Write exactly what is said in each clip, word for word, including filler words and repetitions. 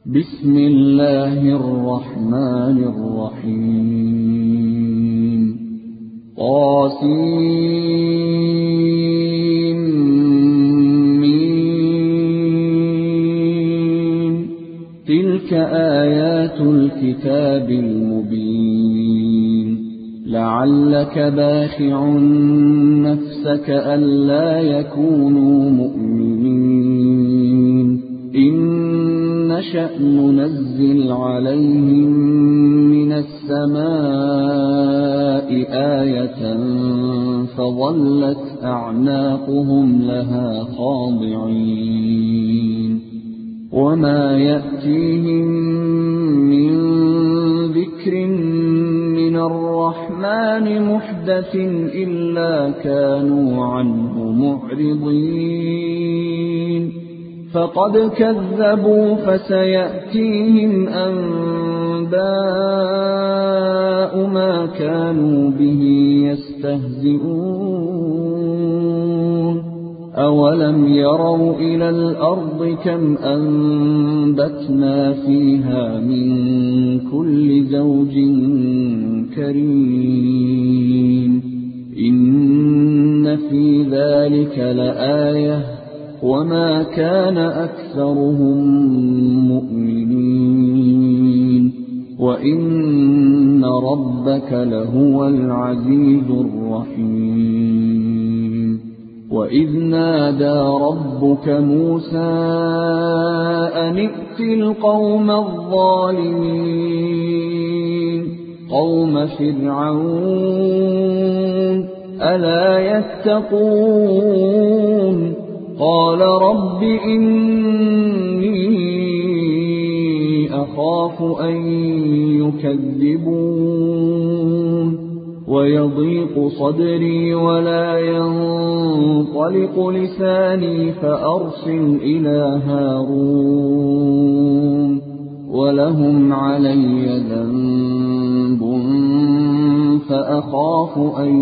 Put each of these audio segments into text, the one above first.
بسم الله الرحمن الرحيم طاسمين تلك آيات الكتاب المبين لعلك باخع نفسك ألا يكونوا مؤمنين إن نشأ ننزل عليهم من السماء آية فظلت أعناقهم لها خاضعين وما يأتيهم من ذكر من الرحمن محدث إلا كانوا عنه معرضين فقد كذبوا فسيأتيهم أنباء ما كانوا به يستهزئون أولم يروا إلى الأرض كم أنبتنا فيها من كل زوج كريم إن في ذلك لآية وما كان أكثرهم مؤمنين وإن ربك لهو العزيز الرحيم وإذ نادى ربك موسى أن ائت القوم الظالمين قوم فرعون ألا يتقون قال رب إني أخاف أن يكذبون ويضيق صدري ولا ينطلق لساني فأرسل إلى هارون ولهم علي ذنب فأخاف أن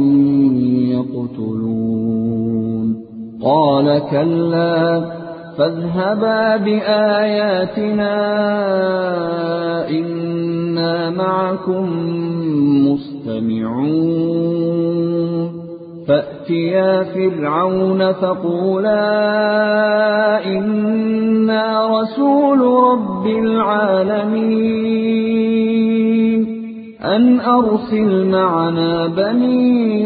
يقتلون قال كلا فاذهبا بآياتنا إنا معكم مستمعون فأتيا فرعون فقولا إنا رسول رب العالمين أن أرسل معنا بني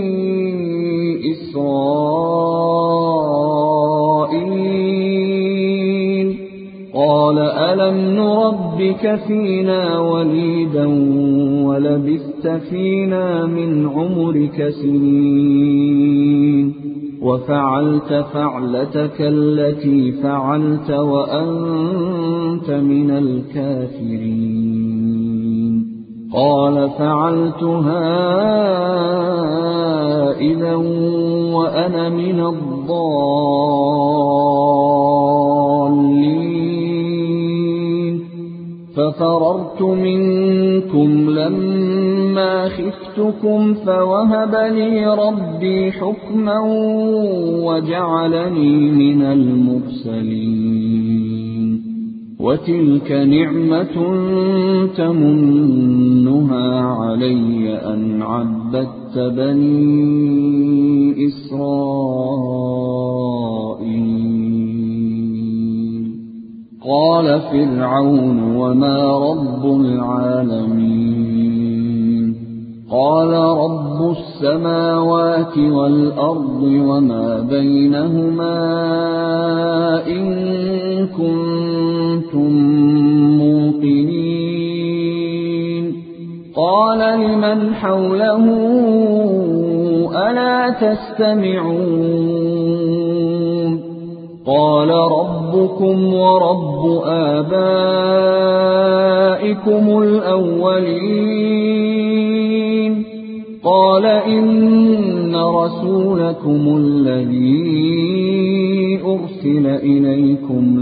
إسرائيل قال ألم نربك فينا وليدا ولبثت فينا من عمرك سنين وفعلت فعلتك التي فعلت وأنت من الكافرين قال فعلتها إذا وأنا من الضالين ففررت منكم لما خفتكم فوهب لي ربي حكما وجعلني من المرسلين وتلك نعمة تمنها علي أن عبدت بني إسرائيل قال فرعون وما رب العالمين قال رب السماوات والأرض وما بينهما إن كنتم موقنين قال لمن حوله ألا تستمعون قال ربكم ورب آبائكم الأولين قال إن رسولكم الذي أرسل إليكم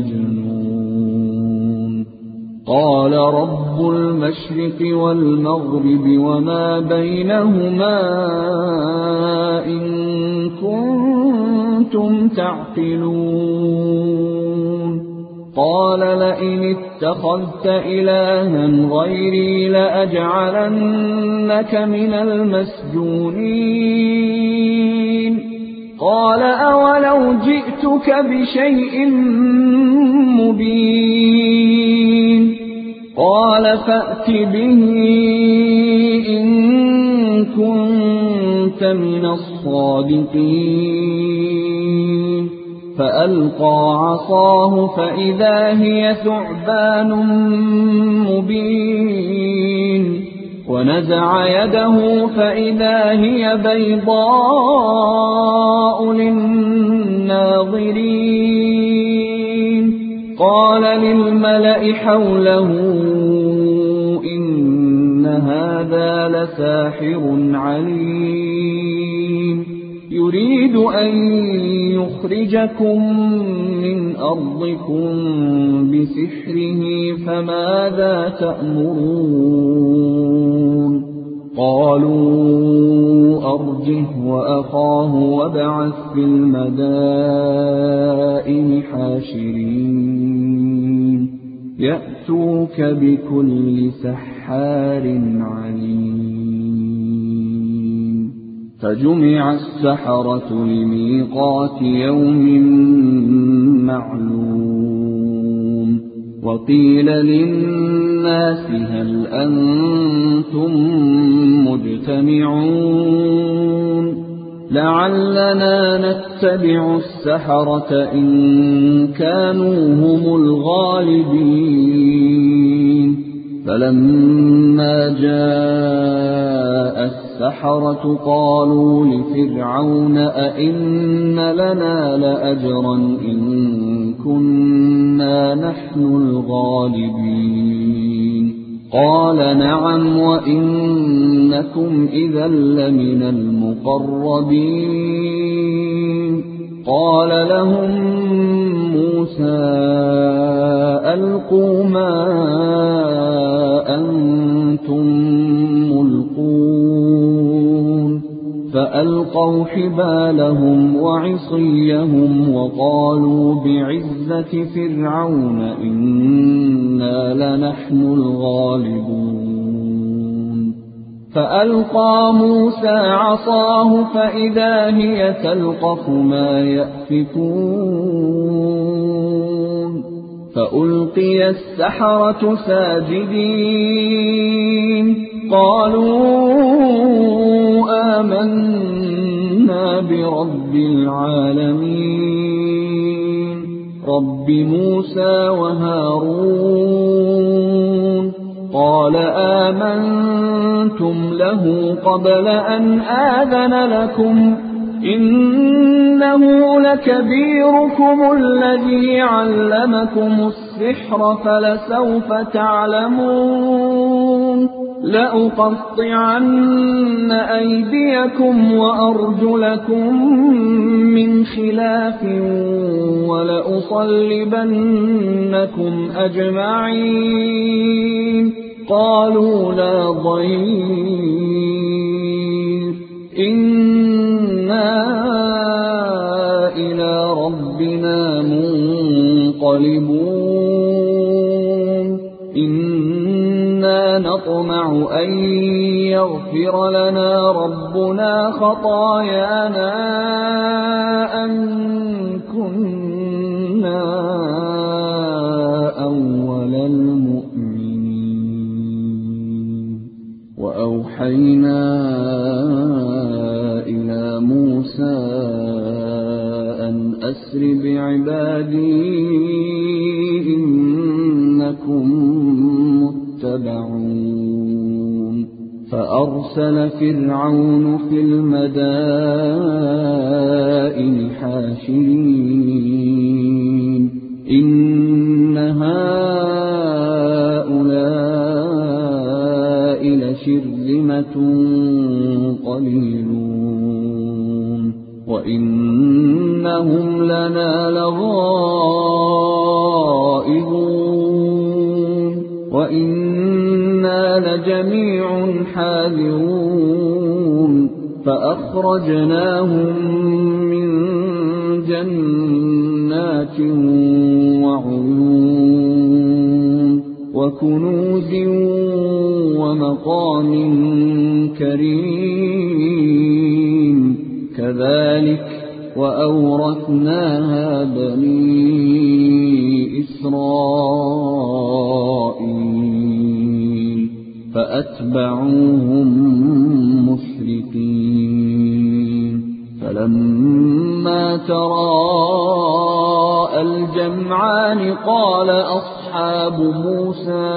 لمجنون قال رب المشرق والمغرب وما بينهما إن كنتم تعقلون قال لئن اتخذت إلها غيري لأجعلنك من المسجونين قال أولو جئتك بشيء مبين قال فأت به إن كنت من الصادقين فألقى عصاه فإذا هي ثعبان مبين ونزع يده فإذا هي بيضاء للناظرين قال للملأ حوله إن هذا لساحر عليم يريد أن يخرجكم من أرضكم بسحره فماذا تأمرون قالوا أرجه وأخاه وابعث في المدائن حاشرين يأتوك بكل سحار عليم فجمع السحرة لميقات يوم معلوم وقيل للناس هل أنتم مجتمعون لعلنا نتبع السحرة إن كانوا هم الغالبين فلما جاء السحرة قالوا لفرعون أئن لنا لأجرا إن كنا نحن الغالبين قال نعم وإنكم إذا لمن المقربين قال لهم موسى ألقوا ما أنتم ملقون فألقوا حبالهم وعصيهم وقالوا بعزة فرعون إنا لنحن الغالبون فألقى موسى عصاه فإذا هي تلقف ما يأفكون فألقي السحرة ساجدين قالوا آمنا برب العالمين رب موسى وهارون قال آمنتم له قبل أن آذن لكم إنه لكبيركم الذي علمكم السحر فلسوف تعلمون لأقطعن أيديكم وأرجلكم من خلاف ولأصلبنكم أجمعين قالوا لا ضير إنا إلى ربنا منقلبون إنا نطمع أن يغفر لنا ربنا خطايانا أن كنا أول المؤمنين وأوحينا إلى موسى أن أسر بعبادي إنكم متبعون فأرسل فرعون في المدائن حاشرين إن هؤلاء لشرذمة قليلون وإنهم لنا لغائظون وإنا لجميع حاذرون فأخرجناهم من جنات جنات وعيون وكنوز ومقام كريم كذلك وأورثناها بني إسرائيل فأتبعوهم مشرقين فلما تراءى الجمعان قال أصحاب موسى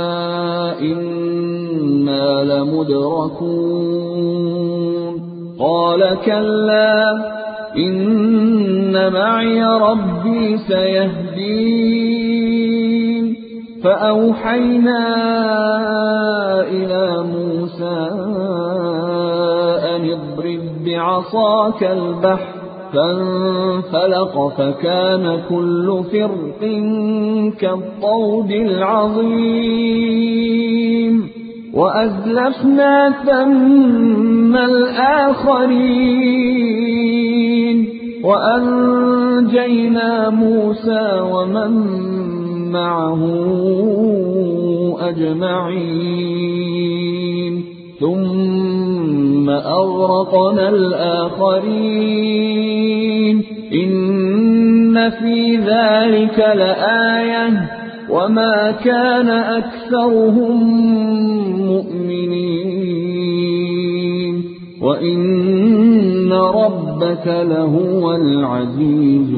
إنا لمدركون قال كلا إن معي ربي سيهدين فأوحينا إلى موسى أن اضرب بعصاك البحر فانفلق فكان كل فرق كالطود العظيم وأزلفنا ثم الآخرين وأنجينا موسى ومن معه أجمعين ثم أغرقنا الآخرين إن في ذلك لآية وما كان أكثرهم مؤمنين وإن ربك لهو العزيز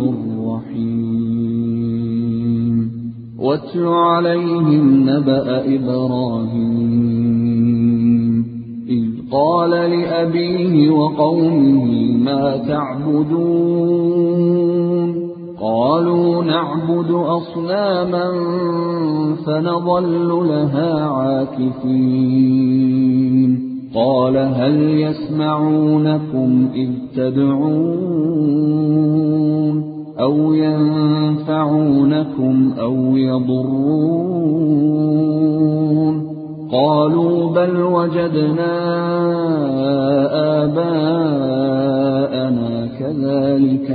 الرحيم واتل عليهم نبأ إبراهيم إذ قال لأبيه وقومه ما تعبدون قالوا نعبد أصناما فنظل لها عاكفين قال هل يسمعونكم إذ تدعون أو ينفعونكم أو يضرون قالوا بل وجدنا آباءنا كذلك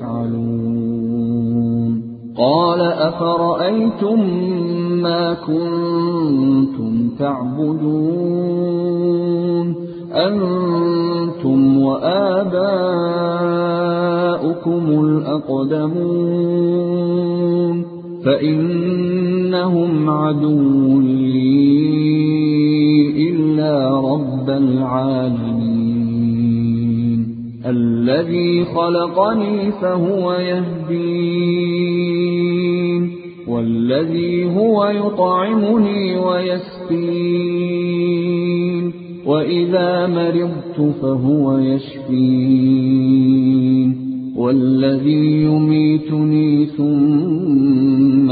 يفعلون قال أفرأيتم ما كنتم تعبدون أنتم وآباؤكم الأقدمون فإنهم عدو لي إلا رب العالمين الذي خلقني فهو يهدين والذي هو يطعمني ويسقين وإذا مرضت فهو يشفين والذي يميتني ثم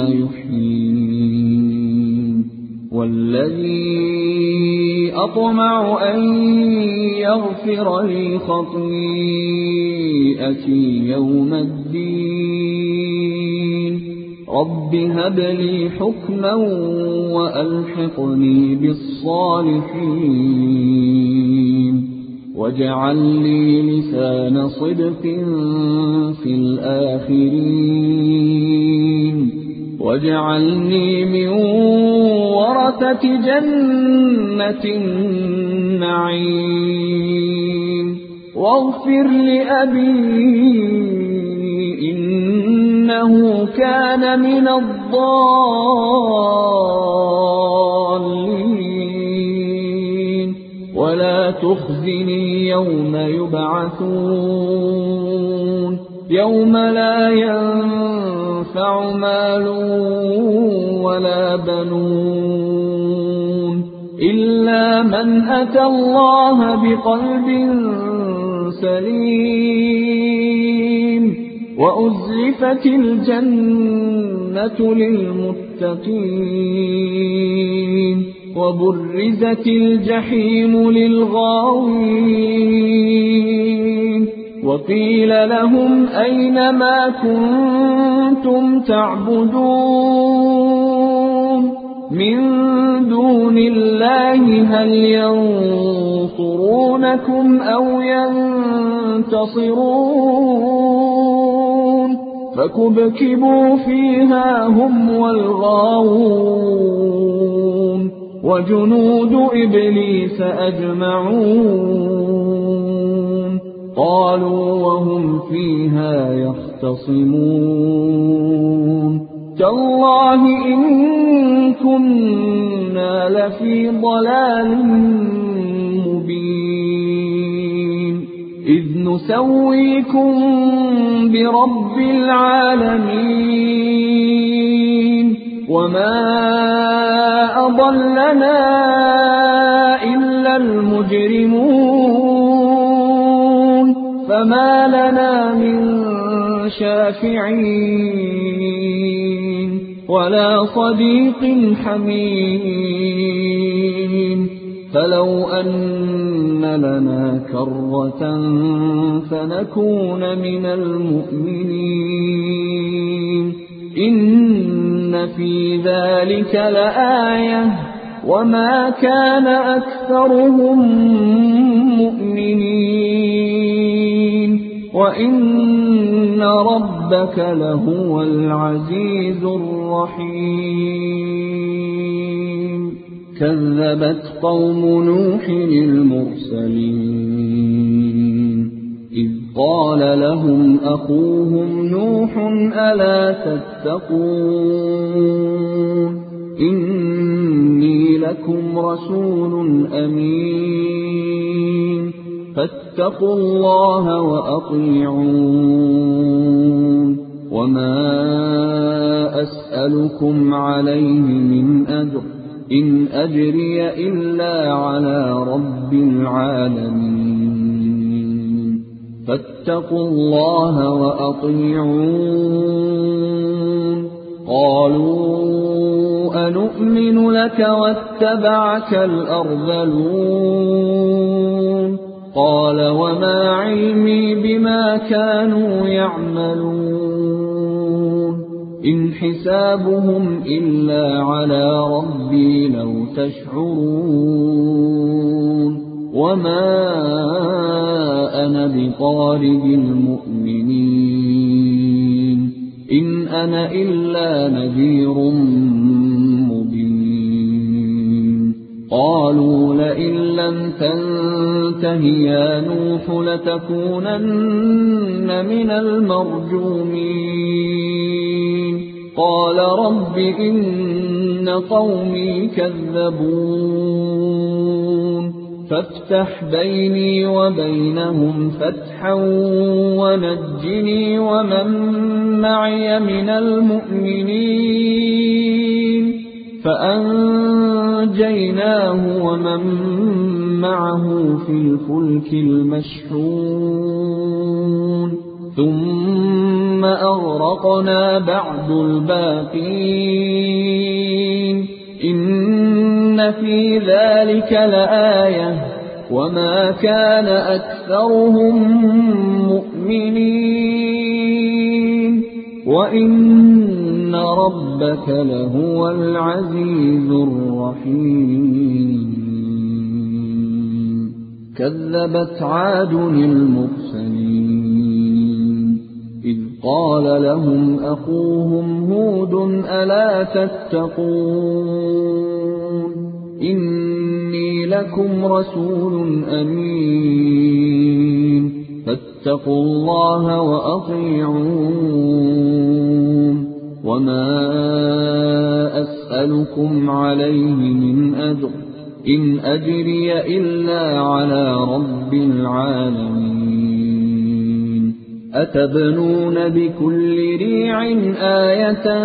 يحيين والذي أطمع أن يغفر لي خطيئتي يوم الدين رب هب لي حكما وألحقني بالصالحين واجعل لي لسان صدق في الآخرين واجعلني من ورثة جنة النعيم واغفر لأبي إنه كان من الضالين ولا تخزني يوم يبعثون يوم لا ينفع مال ولا بنون إلا من أتى الله بقلب سليم وأزلفت الجنة للمتقين وبرزت الجحيم للغاوين وقيل لهم أين ما كنتم تعبدون من دون الله هل ينصرونكم أو ينتصرون فكبكبوا فيها هم والغاوون وجنود إبليس أجمعون قالوا وهم فيها يختصمون تالله إن كنا لفي ضلال مبين إذ نسويكم برب العالمين وما أضلنا إلا المجرمون فما لنا من شافعين ولا صديق حميم فلو أن لنا كرة فنكون من المؤمنين إن في ذلك لآية وما كان أكثرهم مؤمنين وإن ربك لهو العزيز الرحيم كذبت قوم نوح المرسلين إذ قال لهم أخوهم نوح ألا تتقون إني لكم رسول أمين فاتقوا الله وأطيعون وما أسألكم عليه من أجر إن أجري إلا على رب العالمين فاتقوا الله وأطيعون قالوا أنؤمن لك واتبعك الأرذلون قال وما علمي بما كانوا يعملون إن حسابهم إلا على ربي لو تشعرون وما أنا بطارد المؤمنين إن أنا إلا نذير مبين قالوا لئن لم تنته يا نوح لتكونن من المرجومين قال رب إن قومي كذبون فافتح بيني وبينهم فتحا ونجني ومن معي من المؤمنين فأنجيناه ومن معه في الفلك المشحون ثم أغرقنا بعد الباقين إن في ذلك لآية وما كان أكثرهم مؤمنين وإن ربك لهو العزيز الرحيم كذبت عاد المرسلين إذ قال لهم أخوهم هود ألا تتقون إني لكم رسول أمين فاتقوا الله وأطيعون وما أسألكم عليه من أجر إن أجري إلا على رب العالمين أتبنون بكل ريع آية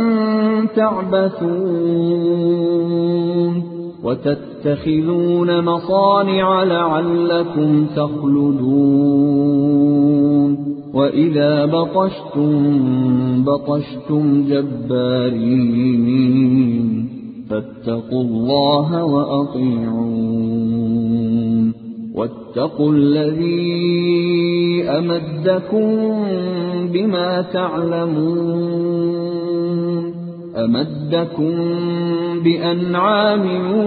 تعبثون وتتخذون مصانع لعلكم تخلدون وإذا بطشتم بطشتم جبارين فاتقوا الله وأطيعون واتقوا الذي أمدكم بما تعلمون أمدكم بأنعام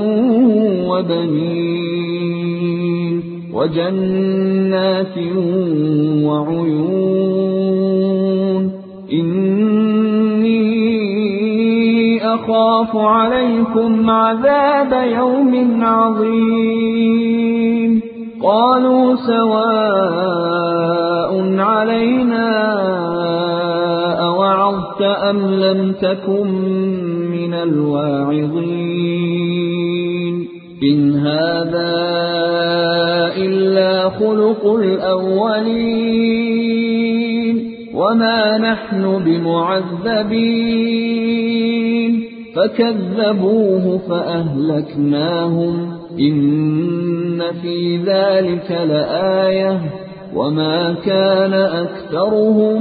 وبنين وجنات وعيون إني أخاف عليكم عذاب يوم عظيم قالوا سواء علينا أوعظت أم لم تكن من الواعظين إن هذا إلا خلق الأولين وما نحن بمعذبين فكذبوه فأهلكناهم إن في ذلك لآية وما كان أكثرهم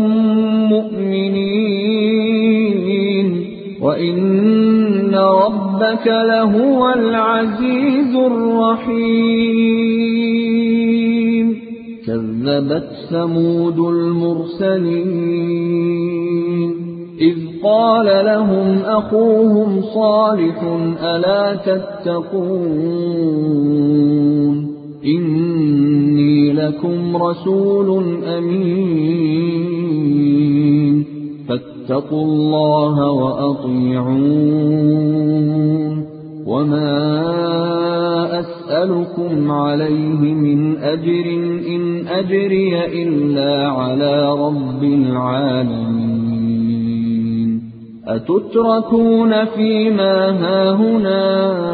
مؤمنين وإن ربك لهو العزيز الرحيم كذبت ثمود المرسلين إذ قال لهم أخوهم صالح ألا تتقون إني لكم رسول أمين فاتقوا الله وأطيعون وما أسألكم عليه من أجر إن أجري إلا على رب العالمين أتتركون فيما هاهنا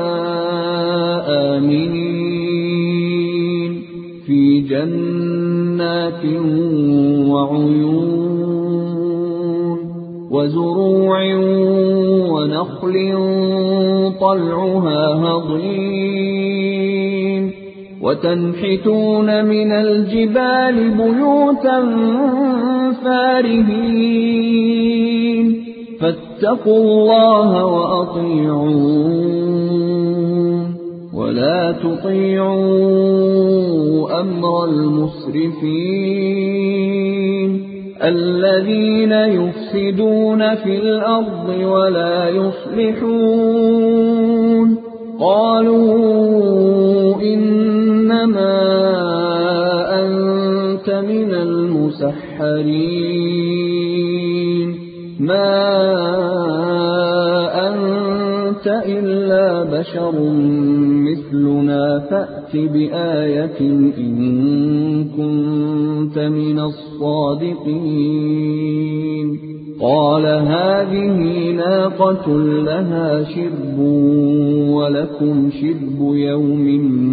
آمنين في جنات وعيون وزروع ونخل طلعها هضيم وتنحتون من الجبال بيوتا فارهين فاتقوا الله وأطيعون ولا تطيعوا أمر المسرفين الذين يفسدون في الأرض ولا يصلحون قالوا إنما أنت من المسحرين ما أنت إلا بشر مثلنا فأت بآية إن كنت من الصادقين قال هذه ناقة لها شرب ولكم شرب يوم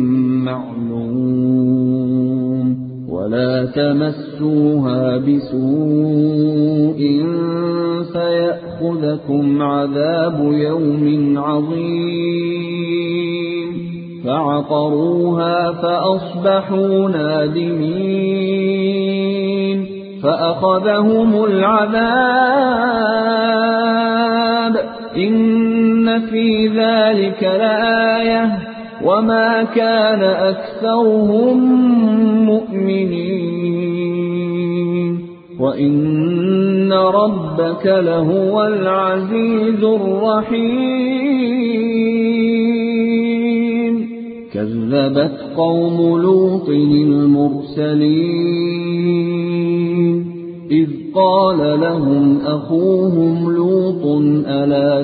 معلوم ولا تمسوها بسوء فيأخذكم عذاب يوم عظيم فعقروها فأصبحوا نادمين فأخذهم العذاب إن في ذلك لآية وما كان أكثرهم مؤمنين وإن ربك لهو العزيز الرحيم كذبت قوم لوط المرسلين إذ قال لهم أخوهم لوط ألا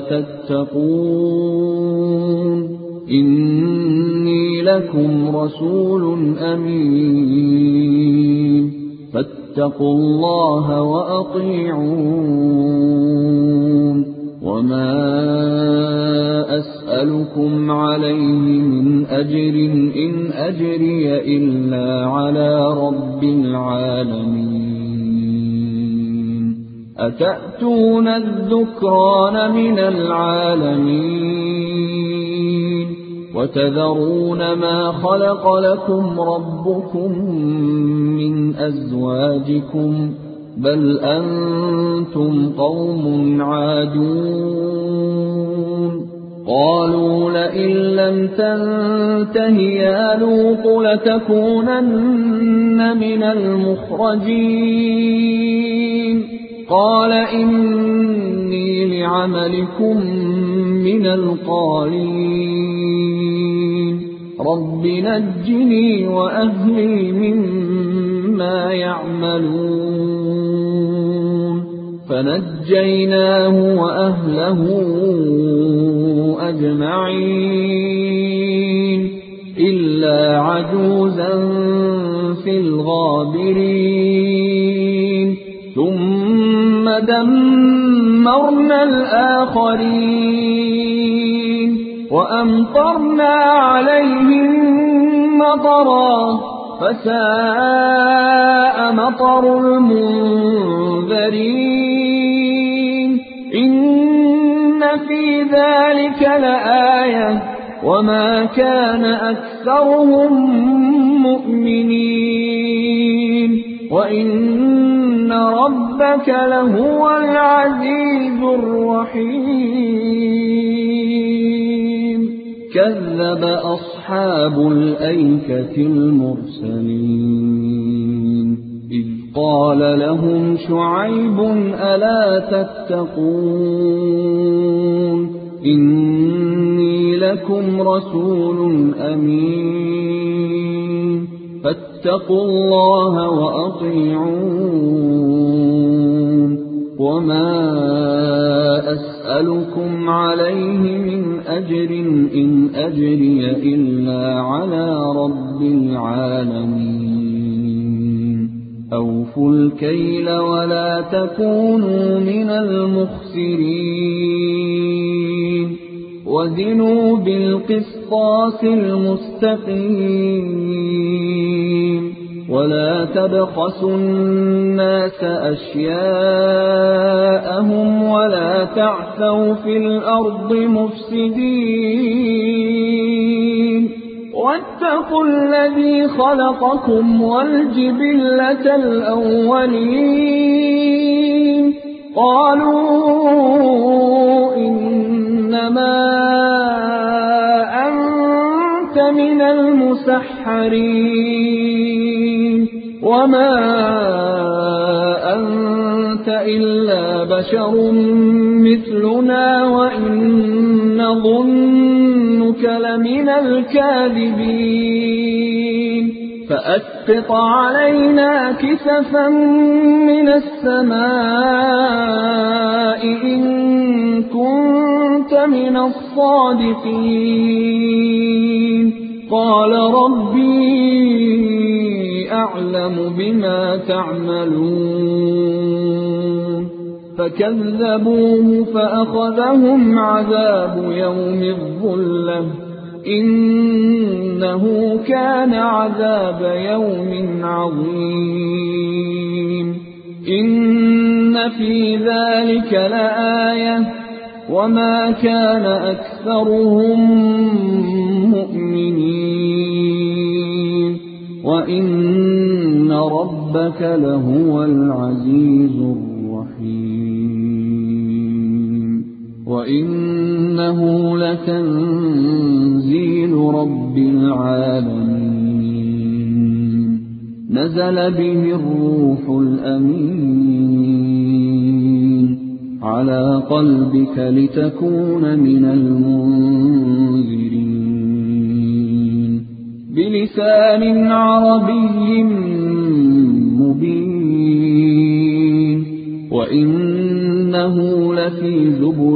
تتقون إني لكم رسول أمين فاتقوا الله وأطيعون وما أسألكم عليه من أجر إن أجري إلا على رب العالمين أتأتون الذكران من العالمين وتذرون ما خلق لكم ربكم من أزواجكم بل أنتم قوم عادون قالوا لئن لم تنته يا لوط لتكونن من المخرجين قال إني لعملكم من القالين رب نجني وأهلي مما يعملون فنجيناه وأهله أجمعين إلا عجوزا في الغابرين ثم دمرنا الآخرين وأمطرنا عليهم مطرا فساء مطر المنذرين إن في ذلك لآية وما كان أكثرهم مؤمنين وإن ربك لهو العزيز الرحيم كذب أصحاب الأيكة المرسلين إذ قال لهم شعيب ألا تتقون إني لكم رسول أمين فاتقوا الله وأطيعون وما أسألكم عليه من أجر إن أجري إلا على رب العالمين أوفوا الكيل ولا تكونوا من المخسرين وزنوا بالقسطاس المستقيم ولا تبخسوا الناس أشياءهم ولا تعثوا في الأرض مفسدين واتقوا الذي خلقكم والجبلة الأولين قالوا إنما أنت من المسحرين وما أنت إلا بشر مثلنا وإن نظنك لمن الكاذبين فأسقط علينا كسفا من السماء إن كنت من الصادقين قال ربي أعلم بما تعملون فكذبوه فأخذهم عذاب يوم الظلة إنه كان عذاب يوم عظيم إن في ذلك لآية وما كان أكثرهم مؤمنين وإن ربك لهو العزيز الرحيم وإنه لتنزيل رب العالمين نزل به الروح الأمين على قلبك لتكون من المنذرين بلسان عربي مبين وإنه لفي زبر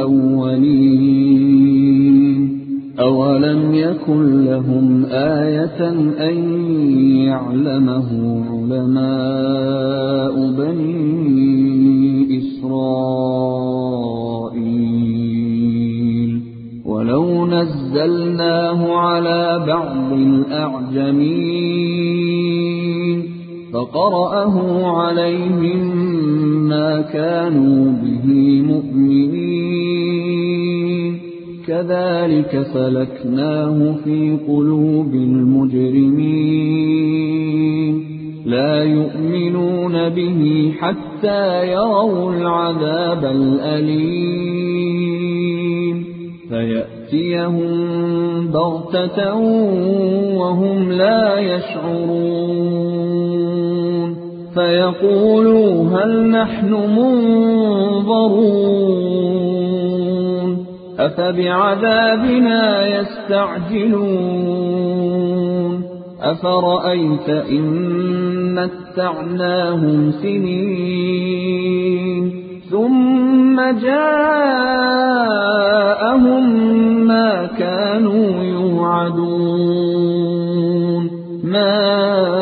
الأولين أولم يكن لهم آية أن يعلمه علماء بني إسرائيل ولو نزلناه على بعض الأعجمين فقرأه عليهم ما كانوا به مؤمنين كذلك سلكناه في قلوب المجرمين لا يؤمنون به حتى يروا العذاب الأليم فيأتيهم بغتة وهم لا يشعرون فيقولوا هل نحن منظرون أفبعذابنا يستعجلون أفرأيت إن متعناهم سنين ثم جاءهم ما كانوا يوعدون ما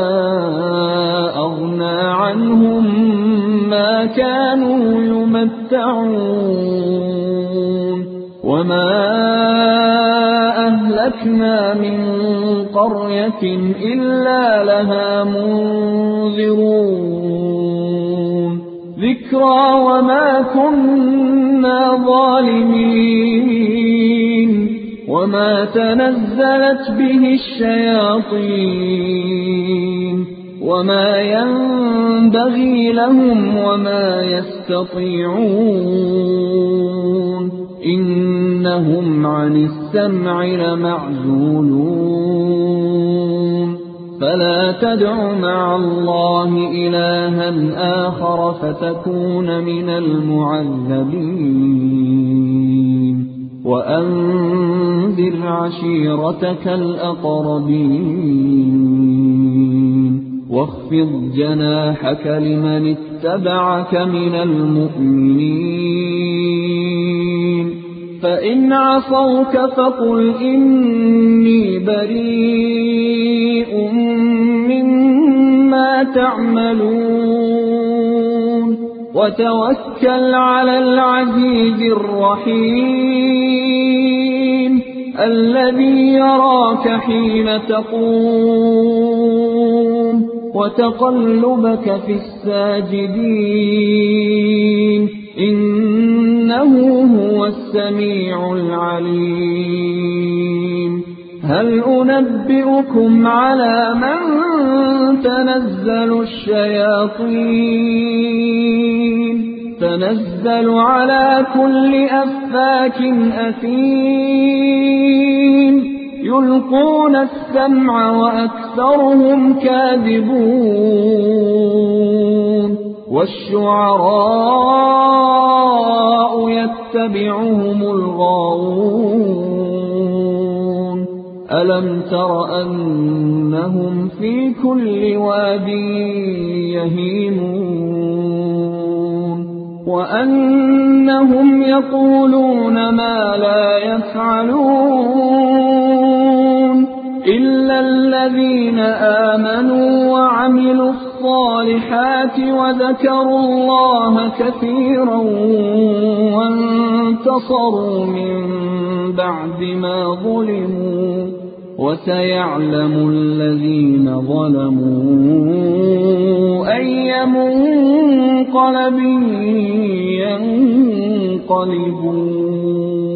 أغنى عنهم ما كانوا يمتعون وما أهلكنا من قرية إلا لها منذرون ذكرى وما كنا ظالمين وما تنزلت به الشياطين وما ينبغي لهم وما يستطيعون إنهم عن السمع لمعزولون فلا تدع مع الله إلها آخر فتكون من المعذبين وأنذر عشيرتك الأقربين واخفض جناحك لمن اتبعك من المؤمنين فإن عصوك فقل إني بريء مما تعملون وتوكل على العزيز الرحيم الذي يراك حين تقوم وتقلبك في الساجدين إنه هو السميع العليم هل أنبئكم على من تنزل الشياطين تنزل على كل أفاك أثيم يلقون السمع وأكثرهم كاذبون والشعراء يتبعهم الغاوون ألم تر أنهم في كل واد يهيمون وأنهم يقولون ما لا يفعلون إلا الذين آمنوا وعملوا الصالحات وذكروا الله كثيرا وانتصروا من بعد ما ظلموا وسيعلم الذين ظلموا أي منقلب ينقلبون